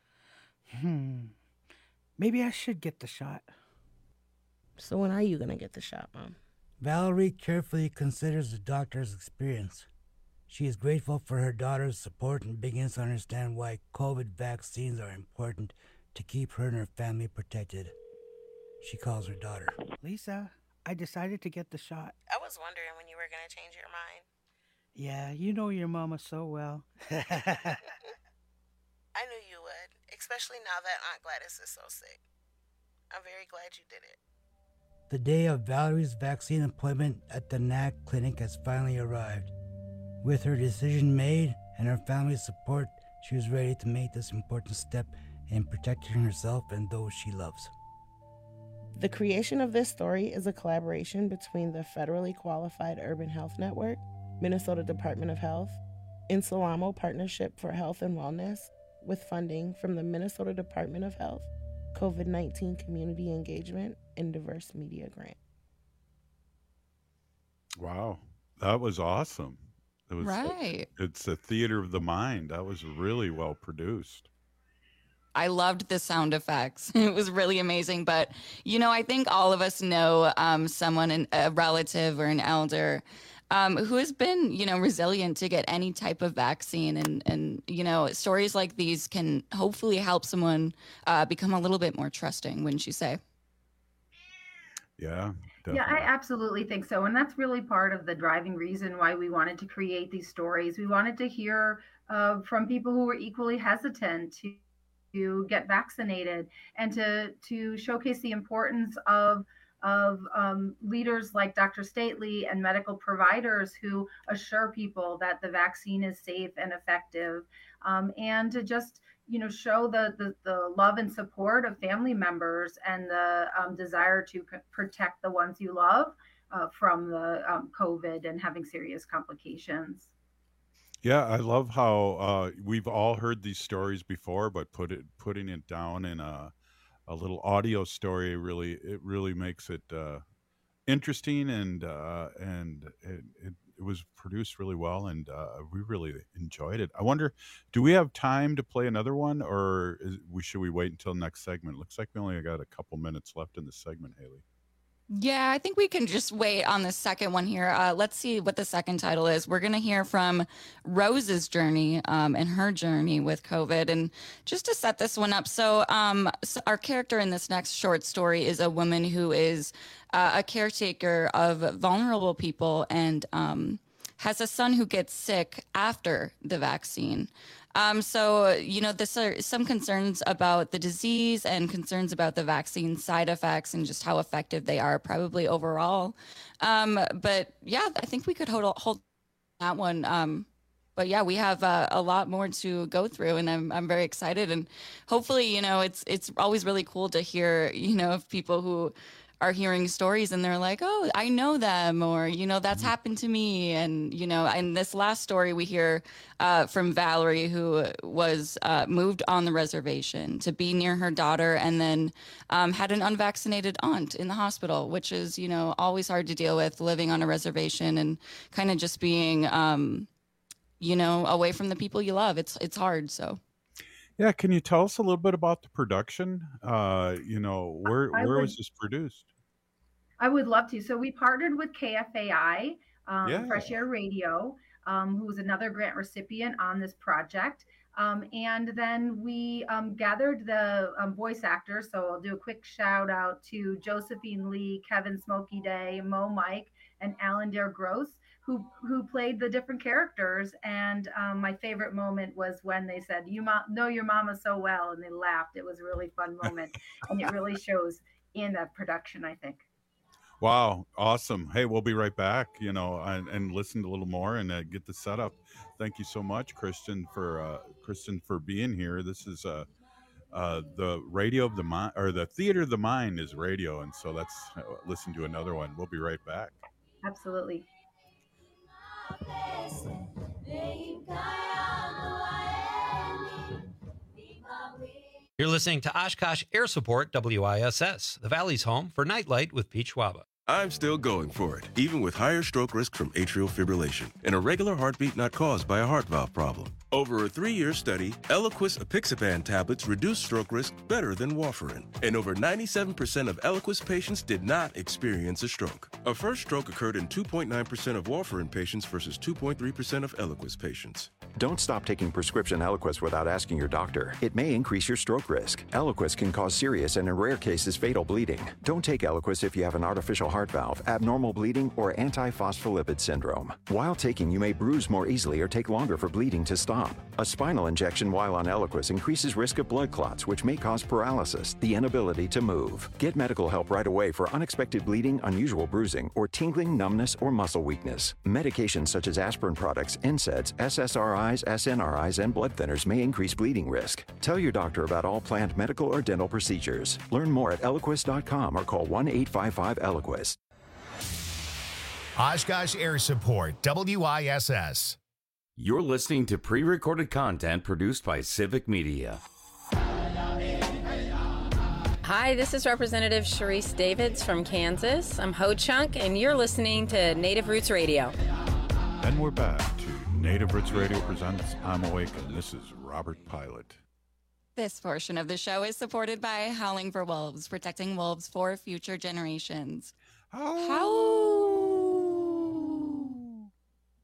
Hmm. Maybe I should get the shot. So when are you going to get the shot, Mom? Valerie carefully considers the doctor's experience. She is grateful for her daughter's support and begins to understand why COVID vaccines are important to keep her and her family protected. She calls her daughter. Lisa, I decided to get the shot. I was wondering when you were going to change your mind. Yeah, you know your mama so well. I knew you would, especially now that Aunt Gladys is so sick. I'm very glad you did it. The day of Valerie's vaccine appointment at the N A C clinic has finally arrived. With her decision made and her family's support, she was ready to make this important step in protecting herself and those she loves. The creation of this story is a collaboration between the Federally Qualified Urban Health Network, Minnesota Department of Health, and Salamo Partnership for Health and Wellness, with funding from the Minnesota Department of Health, COVID nineteen Community Engagement, and Diverse Media Grant. Wow, that was awesome. It was, right. It's a theater of the mind. That was really well produced. I loved the sound effects. It was really amazing. But, you know, I think all of us know um, someone, an, a relative or an elder um, who has been, you know, resilient to get any type of vaccine. And, and you know, stories like these can hopefully help someone uh, become a little bit more trusting, wouldn't you say? Yeah. Definitely. Yeah, I absolutely think so. And that's really part of the driving reason why we wanted to create these stories. We wanted to hear uh, from people who were equally hesitant to, to get vaccinated, and to, to showcase the importance of, of um, leaders like Doctor Stately and medical providers who assure people that the vaccine is safe and effective, um, and to just you know, show the, the, the love and support of family members and the um, desire to c- protect the ones you love uh, from the um, COVID and having serious complications. Yeah, I love how uh, we've all heard these stories before, but put it putting it down in a a little audio story really it really makes it uh, interesting, and uh, and it, it it was produced really well, and uh, we really enjoyed it. I wonder, do we have time to play another one, or is, we should we wait until next segment? Looks like we only got a couple minutes left in the segment, Haley. Yeah, I think we can just wait on the second one here. Uh, let's see what the second title is. We're going to hear from Rose's journey um, and her journey with COVID. And just to set this one up, so, um, so our character in this next short story is a woman who is uh, a caretaker of vulnerable people, and um, has a son who gets sick after the vaccine. Um, so, you know, this are some concerns about the disease and concerns about the vaccine side effects and just how effective they are probably overall. Um, but yeah, I think we could hold, hold that one. Um, but yeah, we have uh, a lot more to go through, and I'm, I'm very excited, and hopefully, you know, it's, it's always really cool to hear, you know, of people who are hearing stories and they're like, oh, I know them, or, you know, that's happened to me. And, you know, in this last story we hear uh, from Valerie, who was uh, moved on the reservation to be near her daughter, and then um, had an unvaccinated aunt in the hospital, which is, you know, always hard to deal with, living on a reservation and kind of just being, um, you know, away from the people you love. It's, it's hard. So. Yeah, can you tell us a little bit about the production? Uh, you know, where I where would, was this produced? I would love to. So we partnered with K F A I, um, Yeah. Fresh Air Radio, um, who was another grant recipient on this project. Um, and then we um, gathered the um, voice actors. So I'll do a quick shout out to Josephine Lee, Kevin Smokey Day, Mo Mike, and Alan Dare Gross, who who played the different characters. And um, my favorite moment was when they said, "You mo- know your mama so well," and they laughed. It was a really fun moment, and it really shows in the production, I think. Wow, awesome. Hey, we'll be right back, you know, and, and listen a little more and uh, get the setup. Thank you so much, Kristen, for uh, Kristen for being here. This is uh, uh, the radio of the mind, or the theater of the mind is radio, and so let's uh, listen to another one. We'll be right back. Absolutely. You're listening to Oshkosh Air Support W I S S, the Valley's home for Nightlight with Peach Waba. I'm still going for it, even with higher stroke risk from atrial fibrillation, an irregular heartbeat not caused by a heart valve problem. Over a three-year study, Eliquis apixaban tablets reduced stroke risk better than warfarin, and over ninety-seven percent of Eliquis patients did not experience a stroke. A first stroke occurred in two point nine percent of warfarin patients versus two point three percent of Eliquis patients. Don't stop taking prescription Eliquis without asking your doctor. It may increase your stroke risk. Eliquis can cause serious and in rare cases fatal bleeding. Don't take Eliquis if you have an artificial heart valve, abnormal bleeding, or antiphospholipid syndrome. While taking, you may bruise more easily or take longer for bleeding to stop. A spinal injection while on Eliquis increases risk of blood clots, which may cause paralysis, the inability to move. Get medical help right away for unexpected bleeding, unusual bruising, or tingling, numbness, or muscle weakness. Medications such as aspirin products, N SAIDs, S S R Is, S N R Is, and blood thinners may increase bleeding risk. Tell your doctor about all planned medical or dental procedures. Learn more at Eliquis dot com or call one eight five five Eliquis. Oshkosh Air Support, W I S S. You're listening to pre-recorded content produced by Civic Media. Hi, this is Representative Sharice Davids from Kansas. I'm Ho Chunk, and you're listening to Native Roots Radio. Then we're back to Native Roots Radio presents I'm Awake, and this is Robert Pilot. This portion of the show is supported by Howling for Wolves, protecting wolves for future generations. How? How?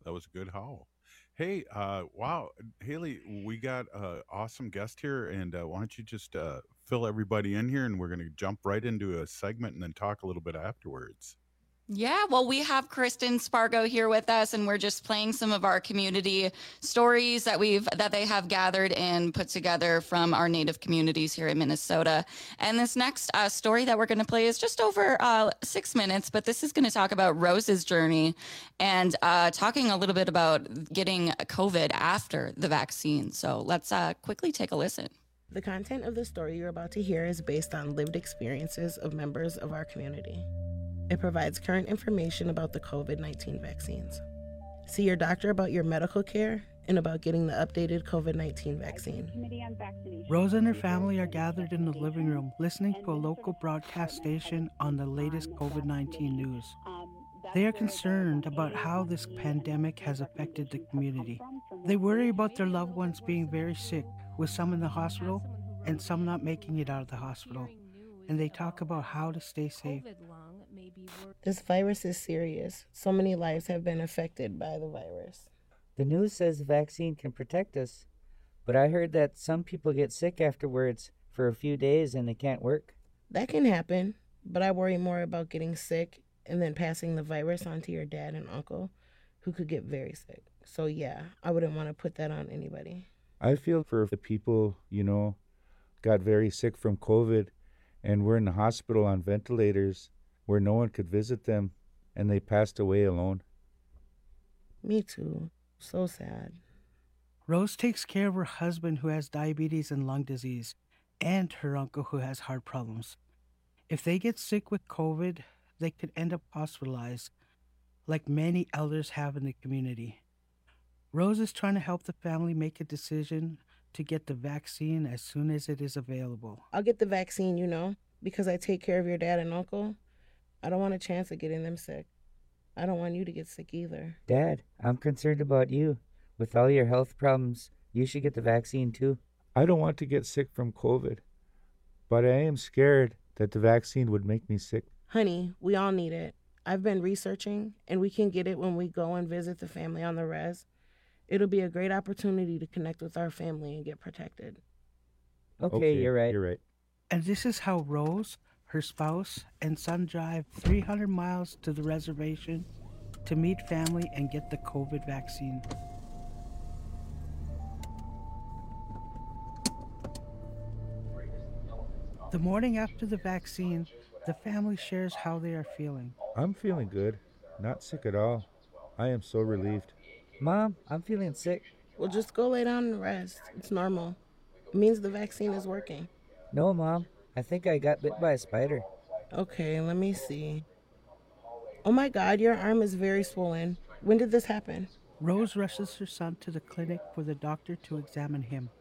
That was a good howl. Hey, uh, wow, Haley, we got an awesome guest here, and uh, why don't you just uh, fill everybody in here, and we're going to jump right into a segment and then talk a little bit afterwards. Yeah, well, we have Kristen Spargo here with us, and we're just playing some of our community stories that we've that they have gathered and put together from our Native communities here in Minnesota. And this next uh, story that we're going to play is just over uh, six minutes, but this is going to talk about Rose's journey and uh, talking a little bit about getting COVID after the vaccine. So let's uh, quickly take a listen. The content of the story you're about to hear is based on lived experiences of members of our community. It provides current information about the COVID nineteen vaccines. See your doctor about your medical care and about getting the updated COVID nineteen vaccine. Rose and her family are gathered in the living room listening to a local broadcast station on the latest COVID nineteen news. They are concerned about how this pandemic has affected the community. They worry about their loved ones being very sick, with some in the hospital and some not making it out of the hospital. And they talk about how to stay safe. This virus is serious. So many lives have been affected by the virus. The news says the vaccine can protect us, but I heard that some people get sick afterwards for a few days and they can't work. That can happen, but I worry more about getting sick and then passing the virus on to your dad and uncle, who could get very sick. So yeah, I wouldn't want to put that on anybody. I feel for the people, you know, got very sick from COVID and were in the hospital on ventilators where no one could visit them, and they passed away alone. Me too. So sad. Rose takes care of her husband who has diabetes and lung disease, and her uncle who has heart problems. If they get sick with COVID, they could end up hospitalized, like many elders have in the community. Rose is trying to help the family make a decision to get the vaccine as soon as it is available. I'll get the vaccine, you know, because I take care of your dad and uncle. I don't want a chance of getting them sick. I don't want you to get sick either. Dad, I'm concerned about you. With all your health problems, you should get the vaccine too. I don't want to get sick from COVID, but I am scared that the vaccine would make me sick. Honey, we all need it. I've been researching, and we can get it when we go and visit the family on the res. It'll be a great opportunity to connect with our family and get protected. Okay, okay you're right. You're right. And this is how Rose, her spouse, and son drive three hundred miles to the reservation to meet family and get the COVID vaccine. The morning after the vaccine, the family shares how they are feeling. I'm feeling good. Not sick at all. I am so relieved. Mom, I'm feeling sick. Well, just go lay down and rest. It's normal. It means the vaccine is working. No, Mom. I think I got bit by a spider. Okay, let me see. Oh my God, your arm is very swollen. When did this happen? Rose rushes her son to the clinic for the doctor to examine him.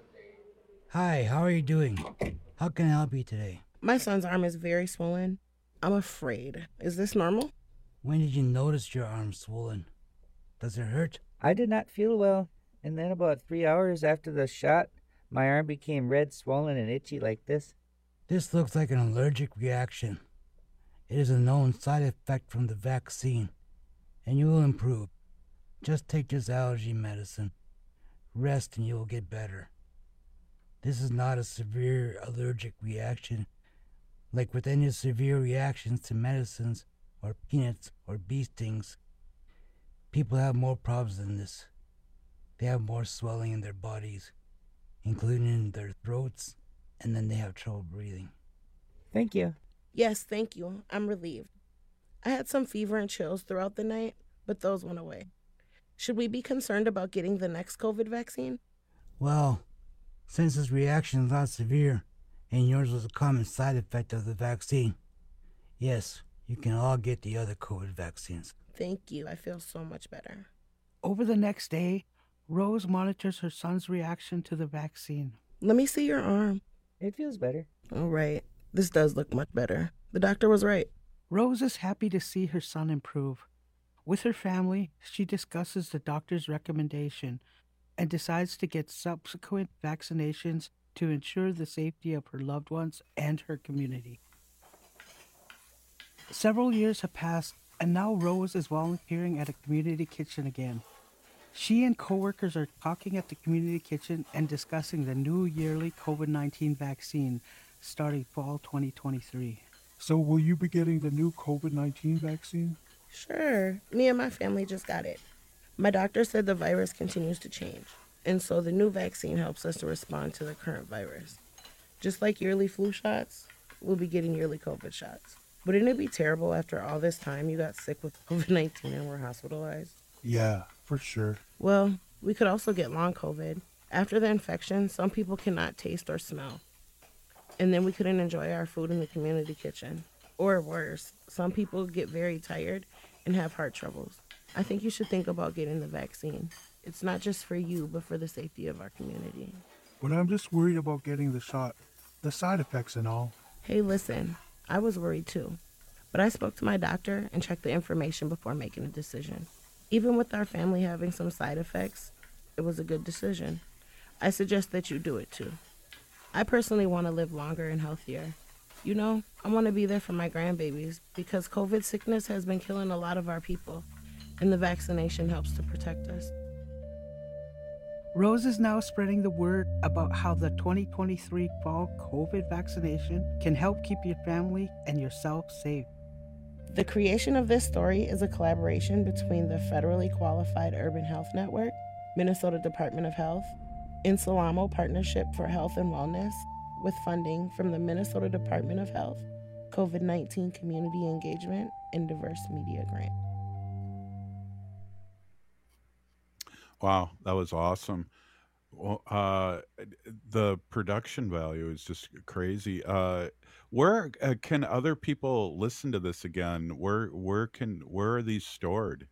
Hi, how are you doing? How can I help you today? My son's arm is very swollen. I'm afraid. Is this normal? When did you notice your arm swollen? Does it hurt? I did not feel well, and then about three hours after the shot, my arm became red, swollen, and itchy like this. This looks like an allergic reaction. It is a known side effect from the vaccine, and you will improve. Just take this allergy medicine. Rest and you will get better. This is not a severe allergic reaction, like with any severe reactions to medicines or peanuts or bee stings. People have more problems than this. They have more swelling in their bodies, including in their throats, and then they have trouble breathing. Thank you. Yes, thank you. I'm relieved. I had some fever and chills throughout the night, but those went away. Should we be concerned about getting the next COVID vaccine? Well, since this reaction is not severe, and yours was a common side effect of the vaccine, yes, you can all get the other COVID vaccines. Thank you. I feel so much better. Over the next day, Rose monitors her son's reaction to the vaccine. Let me see your arm. It feels better. All right. This does look much better. The doctor was right. Rose is happy to see her son improve. With her family, she discusses the doctor's recommendation and decides to get subsequent vaccinations to ensure the safety of her loved ones and her community. Several years have passed, and now Rose is volunteering at a community kitchen again. She and coworkers are talking at the community kitchen and discussing the new yearly COVID nineteen vaccine starting fall twenty twenty-three. So will you be getting the new COVID nineteen vaccine? Sure. Me and my family just got it. My doctor said the virus continues to change, and so the new vaccine helps us to respond to the current virus. Just like yearly flu shots, we'll be getting yearly COVID shots. Wouldn't it be terrible after all this time you got sick with COVID nineteen and were hospitalized? Yeah, for sure. Well, we could also get long COVID. After the infection, some people cannot taste or smell. And then we couldn't enjoy our food in the community kitchen. Or worse, some people get very tired and have heart troubles. I think you should think about getting the vaccine. It's not just for you, but for the safety of our community. But I'm just worried about getting the shot, the side effects and all. Hey, listen, I was worried too. But I spoke to my doctor and checked the information before making a decision. Even with our family having some side effects, it was a good decision. I suggest that you do it too. I personally want to live longer and healthier. You know, I want to be there for my grandbabies because COVID sickness has been killing a lot of our people, and the vaccination helps to protect us. Rose is now spreading the word about how the twenty twenty-three fall COVID vaccination can help keep your family and yourself safe. The creation of this story is a collaboration between the Federally Qualified Urban Health Network, Minnesota Department of Health, Insalamo Partnership for Health and Wellness, with funding from the Minnesota Department of Health, COVID nineteen Community Engagement, and Diverse Media Grant. Wow, that was awesome. Well, uh, the production value is just crazy. Uh, where uh, can other people listen to this again? Where where can where are these stored?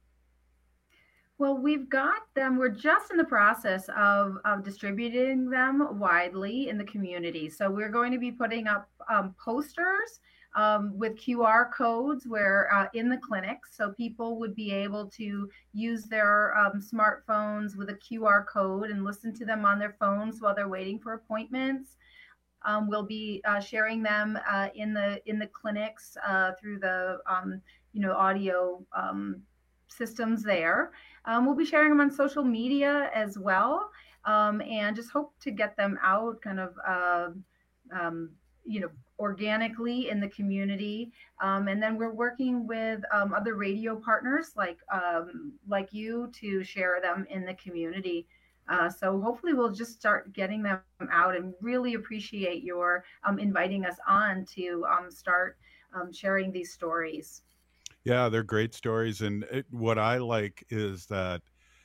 Well, we've got them. We're just in the process of, of distributing them widely in the community. So we're going to be putting up um, posters um, with Q R codes where uh, in the clinics, so people would be able to use their um, smartphones with a Q R code and listen to them on their phones while they're waiting for appointments. Um, we'll be uh, sharing them uh, in the in the clinics uh, through the um, you know audio um, systems there. Um, we'll be sharing them on social media as well, um, and just hope to get them out kind of, uh, um, you know, organically in the community. Um, and then we're working with um, other radio partners like um, like you to share them in the community. Uh, so hopefully we'll just start getting them out, and really appreciate your um, inviting us on to um, start um, sharing these stories. Yeah, they're great stories. And it, what I like is that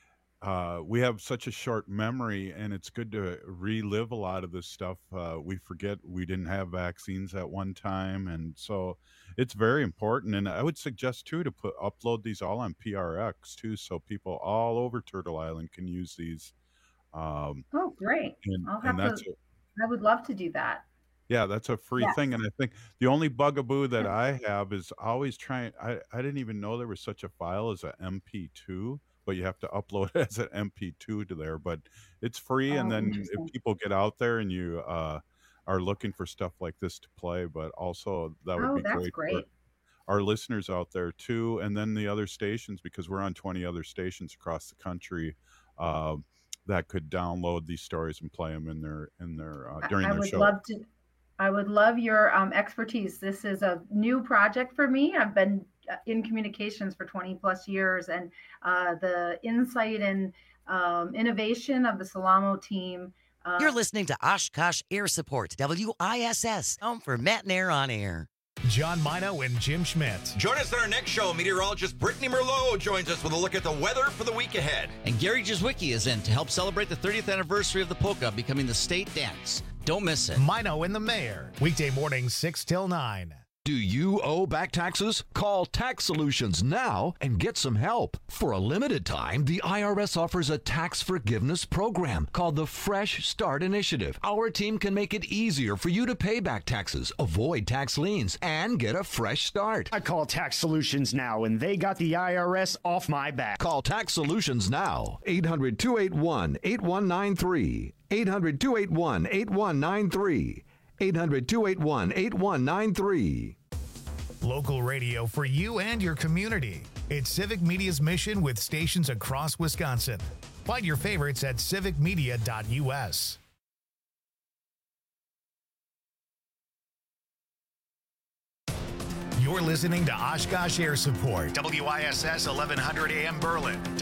uh, we have such a short memory, and it's good to relive a lot of this stuff. Uh, we forget we didn't have vaccines at one time. And so it's very important. And I would suggest, too, to put upload these all on P R X, too, so people all over Turtle Island can use these. Um, oh, great. And, I'll have and that's to, a, I would love to do that. Yeah, that's a free Yes. thing. And I think the only bugaboo that I have is always trying. I, I didn't even know there was such a file as a M P two, but you have to upload it as an M P two to there. But it's free. And Oh, then interesting. if people get out there and you uh, are looking for stuff like this to play, but also that would Oh, be that's great for great. our listeners out there too. And then the other stations, because we're on twenty other stations across the country, uh, that could download these stories and play them in their in their uh, I during I their would show. love to. I would love your um, expertise. This is a new project for me. I've been uh, in communications for twenty plus years, and uh, the insight and um, innovation of the Salamo team. Uh, You're listening to Oshkosh Air Support, W I S S, home for Matt and Air on Air. John Mino and Jim Schmidt. Join us on our next show. Meteorologist Brittany Merlot joins us with a look at the weather for the week ahead. And Gary Jazwicki is in to help celebrate the thirtieth anniversary of the polka becoming the state dance. Don't miss it. Mino and the Mayor. Weekday mornings, six till nine. Do you owe back taxes? Call Tax Solutions now and get some help. For a limited time, the I R S offers a tax forgiveness program called the Fresh Start Initiative. Our team can make it easier for you to pay back taxes, avoid tax liens, and get a fresh start. I call Tax Solutions now, and they got the I R S off my back. Call Tax Solutions now. eight hundred, two eight one, eight one nine three. eight hundred, two eight one, eight one nine three. eight hundred, two eight one, eight one nine three. Local radio for you and your community. It's Civic Media's mission with stations across Wisconsin. Find your favorites at civic media dot U S. You're listening to Oshkosh Air Support, W I S S eleven hundred A M Berlin.